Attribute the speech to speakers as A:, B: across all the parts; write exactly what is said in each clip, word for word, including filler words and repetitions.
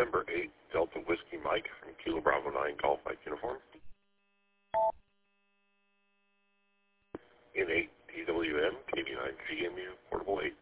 A: November eight, Delta Whiskey Mike from Kilo Bravo nine Golf Mike Uniform. N eight D W M, K D nine G M U, Portable eight.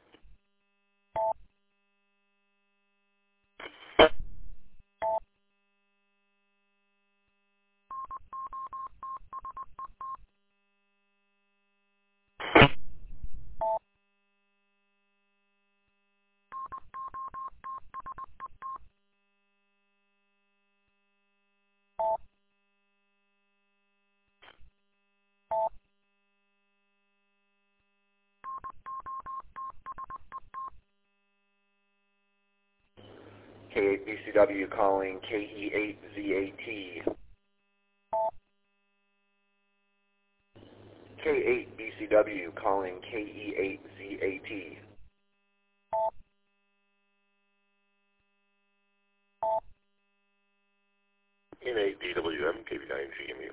B: K eight B C W calling K E eight Z A T. K eight B C W calling K E eight Z A T.
A: N eight D W M, K B nine G M U.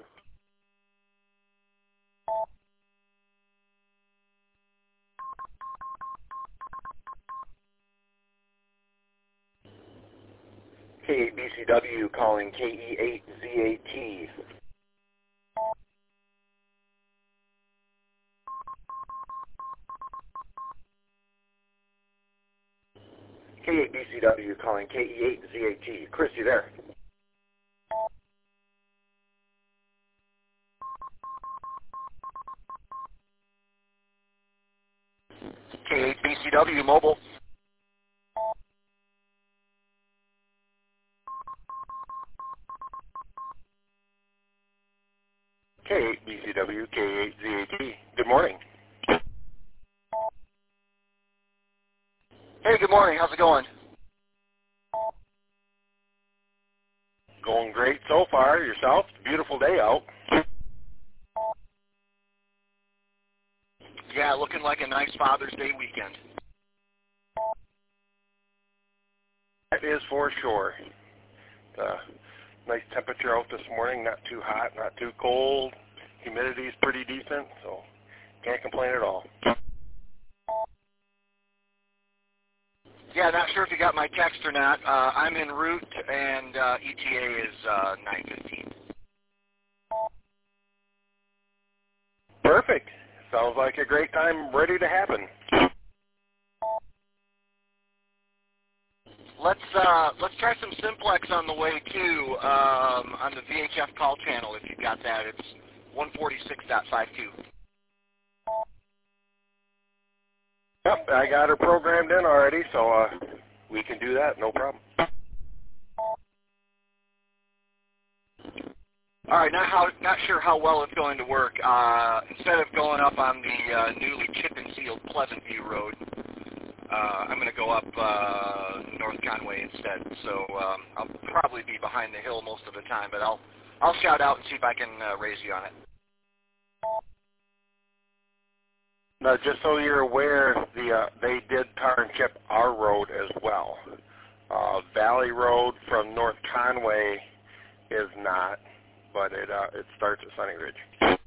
B: K eight B C W calling K E eight Z A T. K eight B C W calling K E eight Z A T. Chris, you there? K eight B C W mobile.
A: K eight B C W, K eight Z A T. Good morning.
B: Hey, good morning. How's it going?
A: Going great so far. Yourself? It's a beautiful day out.
B: Yeah, looking like a nice Father's Day weekend.
A: That is for sure. Uh, nice temperature out this morning. Not too hot, not too cold. Humidity's pretty decent, so can't complain at all.
B: Yeah, not sure if you got my text or not. Uh, I'm en route, and uh, E T A is uh, nine fifteen.
A: Perfect. Sounds like a great time ready to happen.
B: Let's uh, let's try some simplex on the way too um, on the V H F call channel. If you've got that, it's one forty-six point five two.
A: Yep, I got her programmed in already, so uh, we can do that, no problem.
B: All right, not how not sure how well it's going to work. Uh, instead of going up on the uh, newly chip and sealed Pleasant View Road, uh, I'm going to go up uh, North Conway instead. So um, I'll probably be behind the hill most of the time, but I'll I'll shout out and see if I can uh, raise you on it.
A: Now, just so you're aware, the uh, they did tar and chip our road as well. Uh, Valley Road from North Conway is not, but it uh, it starts at Sunny Ridge.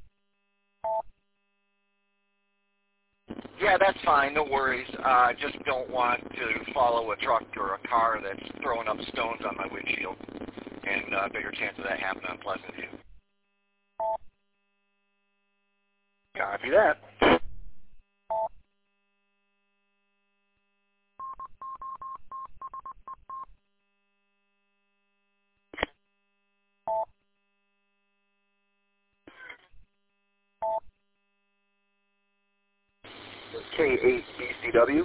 B: Yeah, that's fine. No worries. Uh, I just don't want to follow a truck or a car that's throwing up stones on my windshield, and uh, bigger chance of that happening on Pleasant View.
A: Copy that.
B: K eight B C W.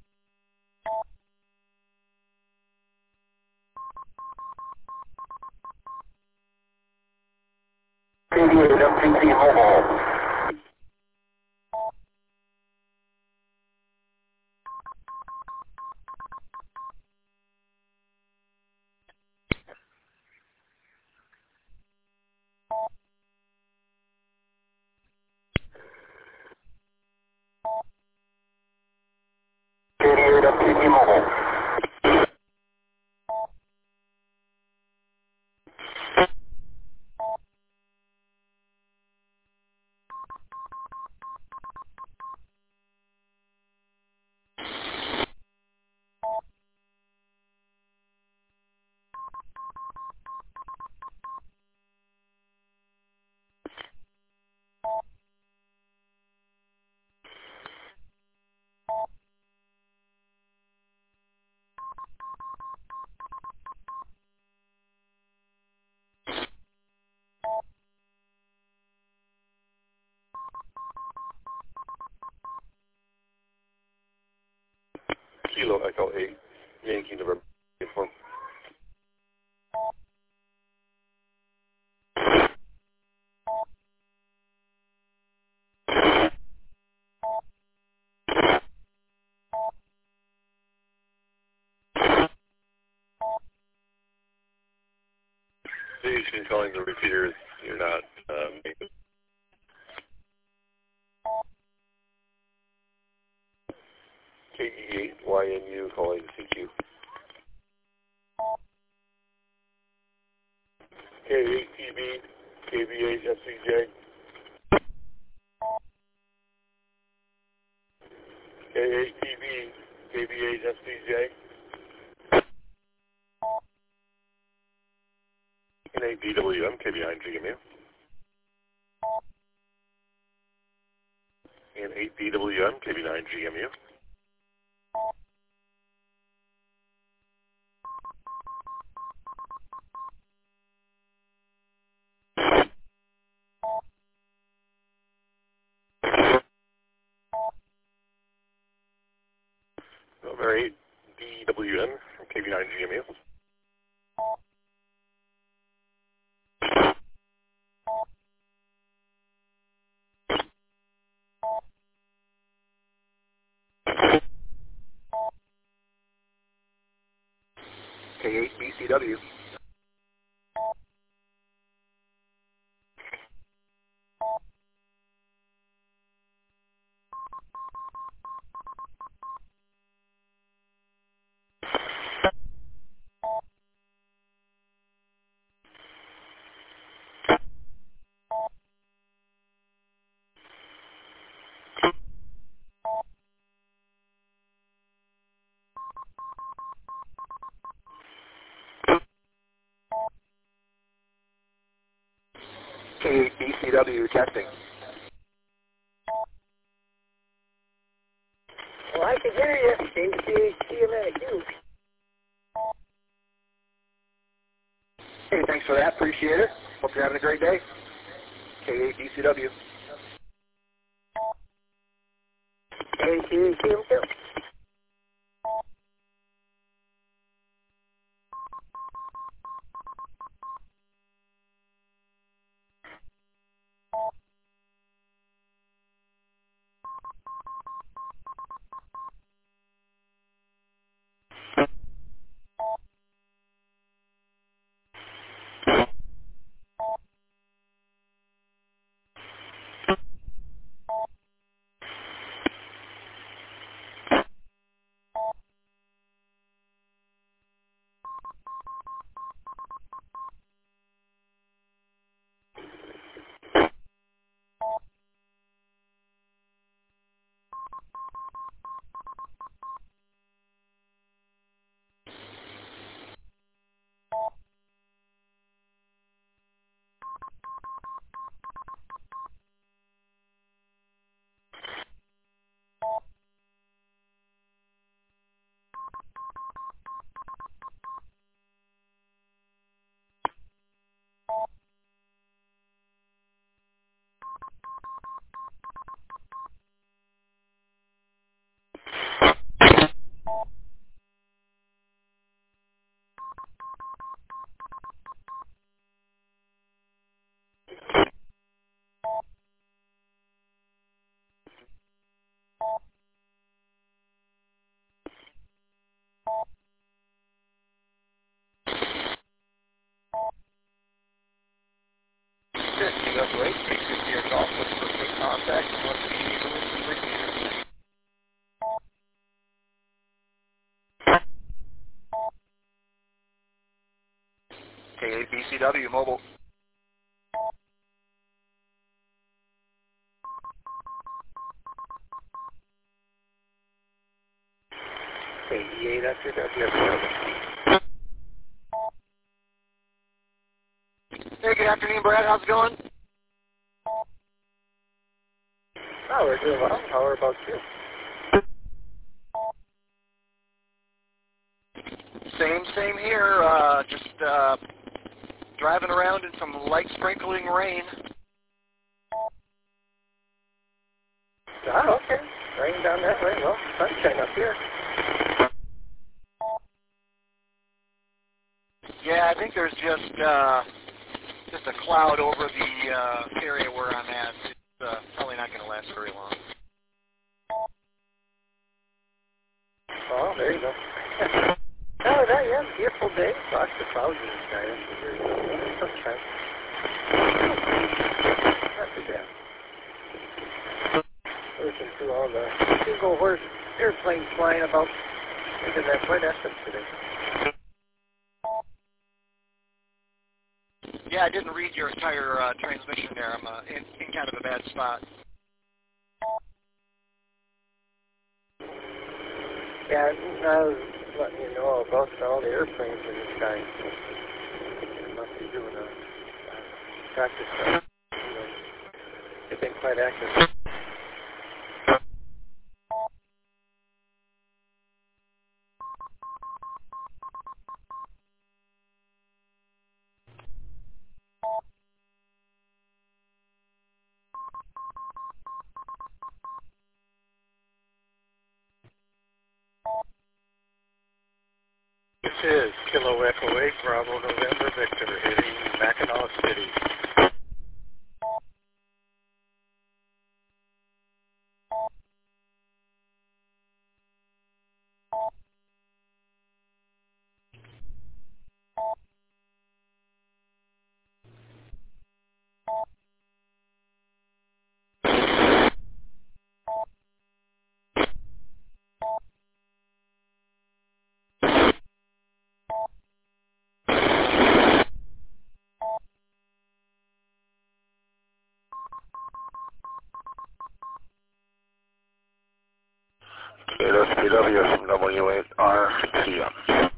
B: K eight M P T mobile. K eight M P T mobile.
C: Kilo Echo eight, Yankee November one. Station calling the repeaters, you're not um, K E eight Y N U calling C Q. K eight T B, K B H S C J. K eight T B, K B H S C J. And eight D W M, K B nine G M U. And eight D W M, K B nine G M U. Over eight D W M, K B nine G M U.
B: K eight B C W. K eight B C W testing.
D: Well, I can hear you. K C H C M A Q.
B: Hey, thanks for that. Appreciate it. Hope you're having a great day. K eight B C W.
D: K C H C M Q.
B: Testing up rate. Make sure your call with perfect contact. Once you need to listen to repeaters. K eight B C W mobile.
D: K E eight S C W.
B: Hey, good afternoon, Brad. How's it going?
D: Oh, we're doing well. How are about you?
B: Same, same here. Uh, just uh, driving around in some light sprinkling rain.
D: Oh, okay. Rain down that way. Well, sunshine up here.
B: think there's just uh, just a cloud over the uh, area where I'm at. It's uh, probably not going to last very long.
D: Oh, there you go. Oh, that, yeah, beautiful day. Lots of clouds in the sky. That's very good. Sunshine. Not too bad. Listen to all the single horse airplanes flying about into that Point Essex today.
B: Yeah, I didn't read your entire uh, transmission there. I'm uh, in, in kind of a bad spot.
D: Yeah, I was letting you know about all the airplanes in the sky. They must be doing a uh, practice run. You know, they've been quite active.
C: This is Kilo Echo eight, Bravo November Victor, hitting Mackinac City. eight S P W from W eight R P M.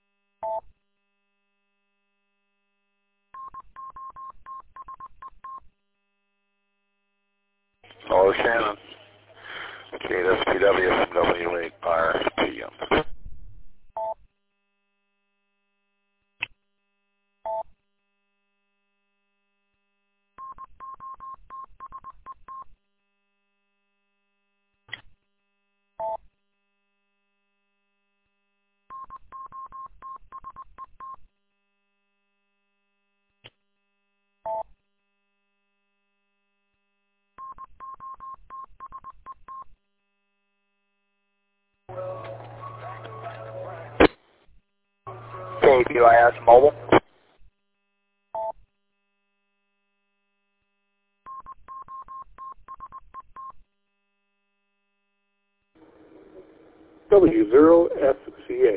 C: Hello, Shannon. eight S P W from W eight R P M.
E: K B I S Mobile.
C: W zero F C A.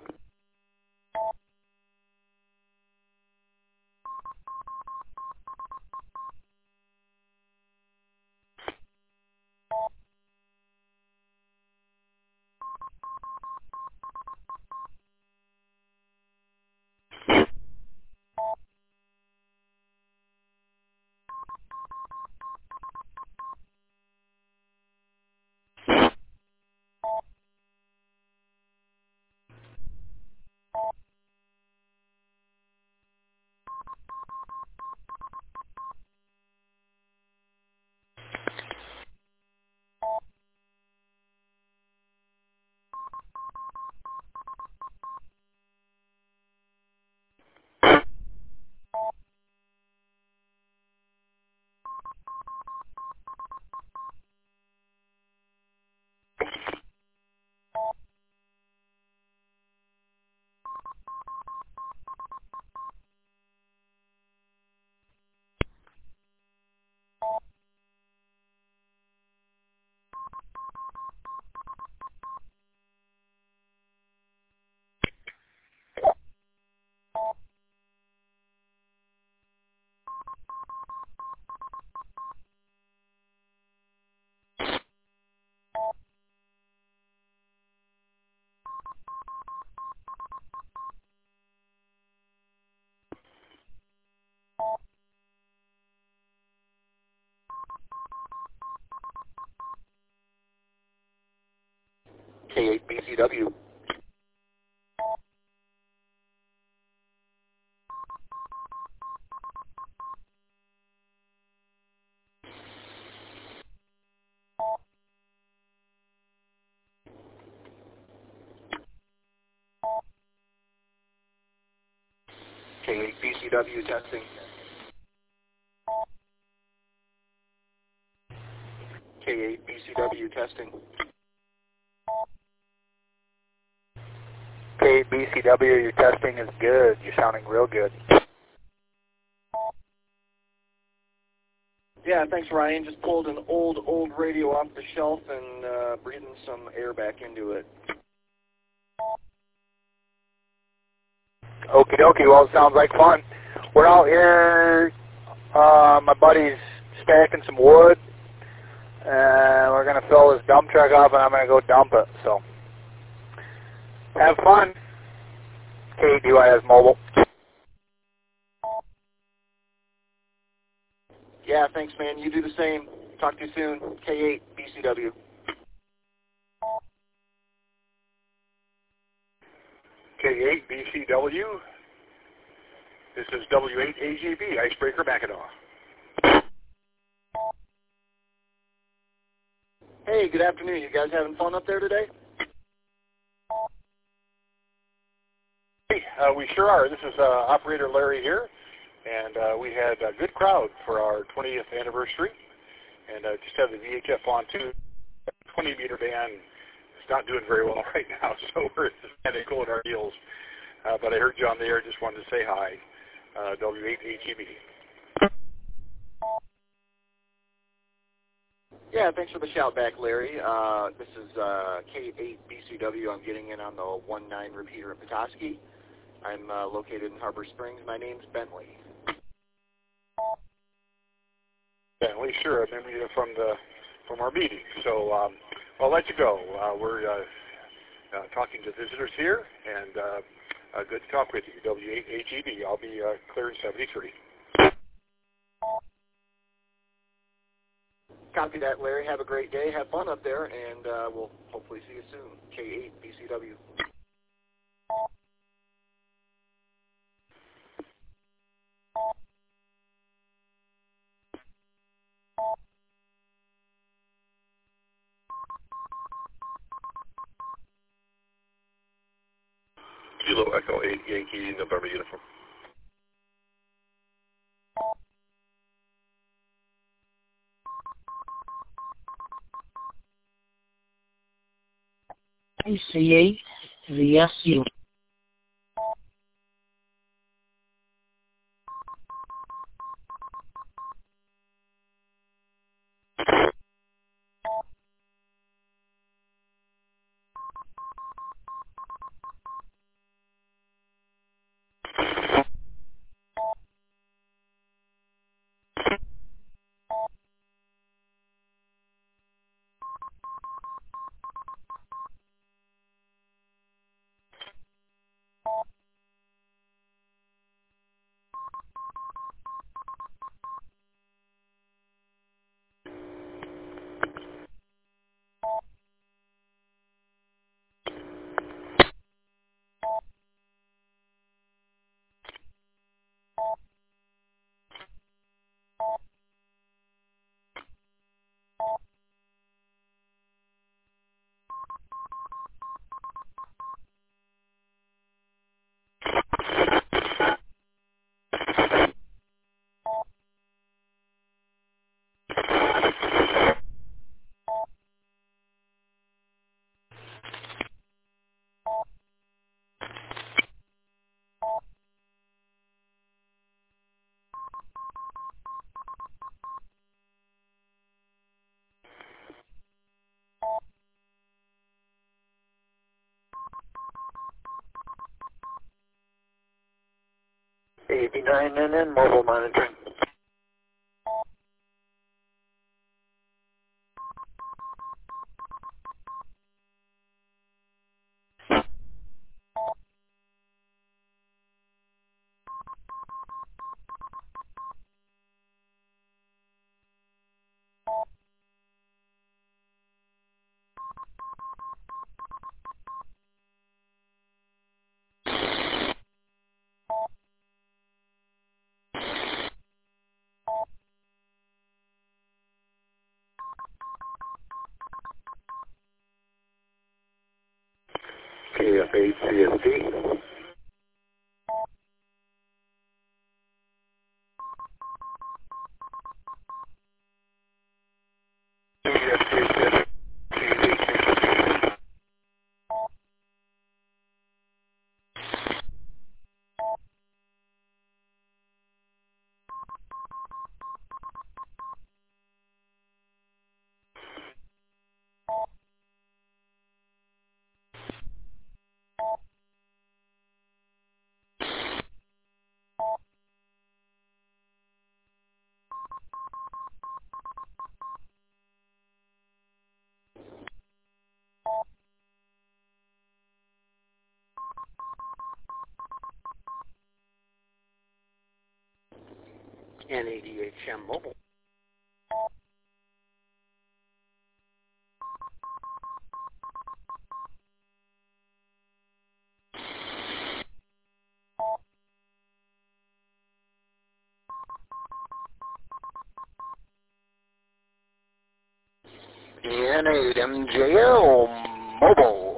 E: K eight B C W. K eight B C W testing. K eight B C W testing. K eight B C W, your testing is good. You're sounding real good.
B: Yeah, thanks, Ryan. Just pulled an old, old radio off the shelf and uh, breathing some air back into it.
E: Okie dokie, well, it sounds like fun. We're out here, uh, my buddy's stacking some wood, and we're going to fill this dump truck up, and I'm going to go dump it, so have fun. K D Y S Mobile.
B: Yeah, thanks, man. You do the same. Talk to you soon. K eight B C W.
C: K eight B C W. This is W eight A G B, Icebreaker Mackinac.
B: Hey, good afternoon. You guys having fun up there today?
C: Hey, uh, we sure are. This is uh, Operator Larry here, and uh, we had a good crowd for our twentieth anniversary, and uh, just have the V H F on too. twenty meter band is not doing very well right now, so we're kind of cooling our heels. Uh, but I heard you on the air, just wanted to say hi. Uh, W eight A G B.
B: Yeah, thanks for the shout back, Larry. Uh, this is uh, K eight B C W. I'm getting in on the one nine repeater in Petoskey. I'm uh, located in Harbor Springs. My name's Bentley.
C: Bentley, sure. I remember you from the from our meeting. So um, I'll let you go. Uh, we're uh, uh, talking to visitors here, and uh, uh, good to talk with you. W eight A G B. I'll be uh, clear in seventy-three.
B: Copy that, Larry. Have a great day. Have fun up there, and uh, we'll hopefully see you soon. K eight B C W.
F: Kilo Echo eight Yankee November uniform.
G: C eight V S U.
E: eighty-nine N N mobile monitoring. K F eight C S D.
H: N A D H M Mobile.
E: N eight M J L Mobile.